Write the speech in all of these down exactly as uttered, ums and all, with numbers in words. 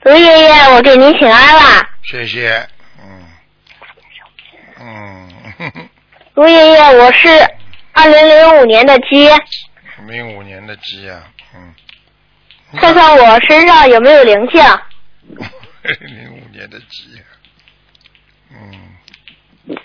卢爷爷，我给您请安了。 谢谢。嗯嗯。呵呵卢爷爷，我是二零零五年的鸡。 零五年的鸡啊，嗯。 看看我身上有没有灵性。 零五年的鸡，嗯。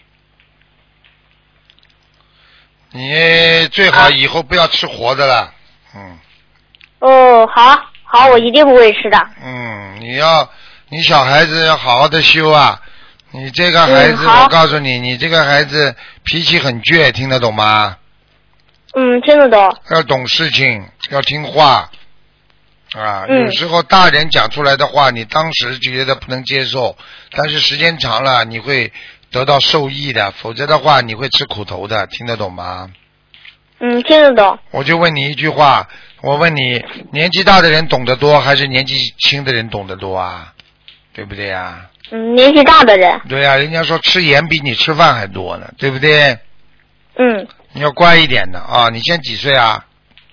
你最好以后不要吃活的了，嗯。 哦，好，好，我一定不会吃的。 嗯，你要，你小孩子要好好的修啊。你这个孩子， 嗯、 我告诉你，你这个孩子脾气很倔，听得懂吗？ 嗯，听得懂。 要懂事情，要听话啊。 嗯、 有时候大人讲出来的话，你当时觉得不能接受，但是时间长了，你会得到受益的，否则的话，你会吃苦头的，听得懂吗？ 嗯，听得懂。 我就问你一句话，我问你，年纪大的人懂得多，还是年纪轻的人懂得多啊？对不对呀？ 嗯，年纪大的人。 对呀、啊，人家说吃盐比你吃饭还多呢，对不对？ 嗯。 你要乖一点的啊！你现在几岁啊？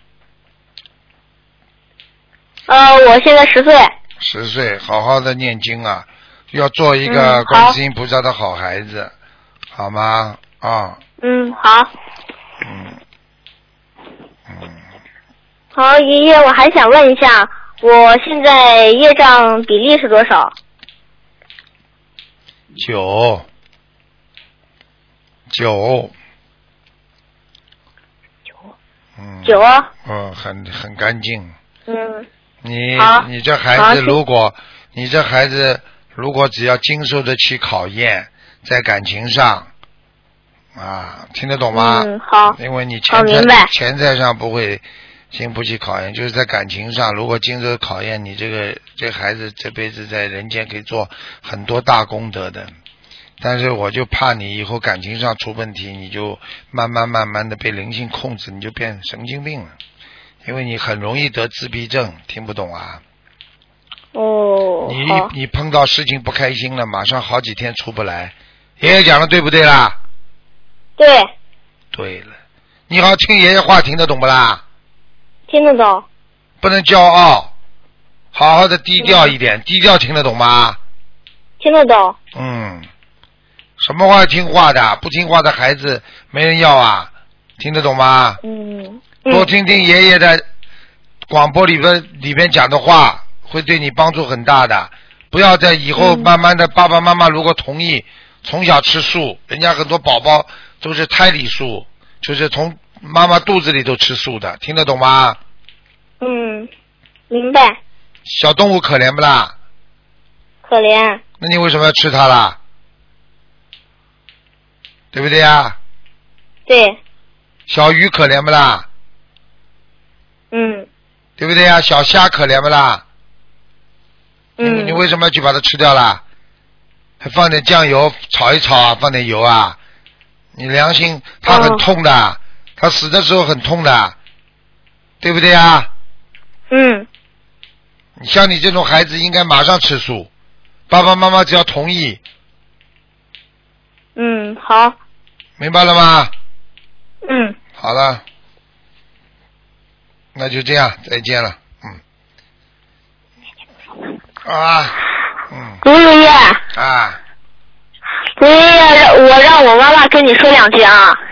呃，我现在十岁。 十岁，好好的念经啊，要做一个观世音菩萨的好孩子，嗯、好, 好吗？啊。 嗯，好。 嗯。嗯。 好，爷爷，我还想问一下，我现在业障比例是多少？ 九。九。嗯。 九。 嗯，很很干净。 嗯。 你你这孩子如果你这孩子如果只要经受得起考验，在感情上啊，听得懂吗？ 嗯，好。 因为你钱财钱财上不会经不起考验，就是在感情上，如果经受考验，你这个这孩子这辈子在人间可以做很多大功德的。但是我就怕你以后感情上出问题，你就慢慢慢慢的被灵性控制，你就变神经病了。因为你很容易得自闭症，听不懂啊？ 哦。 你你碰到事情不开心了，马上好几天出不来。爷爷讲的对不对啦？ 对。 对了，你好听爷爷话听得懂不啦？ 听得懂。 不能骄傲，好好的低调一点，嗯、低调听得懂吗？ 听得懂。 嗯，什么话听话的？不听话的孩子没人要啊，听得懂吗？ 嗯。 多听听爷爷的广播里边里边讲的话，会对你帮助很大的。不要在以后慢慢的，爸爸妈妈如果同意，从小吃素，人家很多宝宝都是胎里素，就是从妈妈肚子里都吃素的，听得懂吗？ 嗯，明白。 小动物可怜不啦？ 可怜。 那你为什么要吃它啦？对不对呀？ 对。 小鱼可怜不啦？ 嗯， 对不对呀？小虾可怜不啦？ 嗯， 你你为什么要去把它吃掉啦？还放点酱油炒一炒啊，放点油啊？你良心，它很痛的，哦、它死的时候很痛的，对不对呀？ 嗯。 你像你这种孩子应该马上吃素，爸爸妈妈只要同意。 嗯，好。 明白了吗？ 嗯。 好了。那就这样，再见了，嗯。啊，嗯。 卢爷爷。 啊。 卢爷爷，我让我妈妈跟你说两句啊。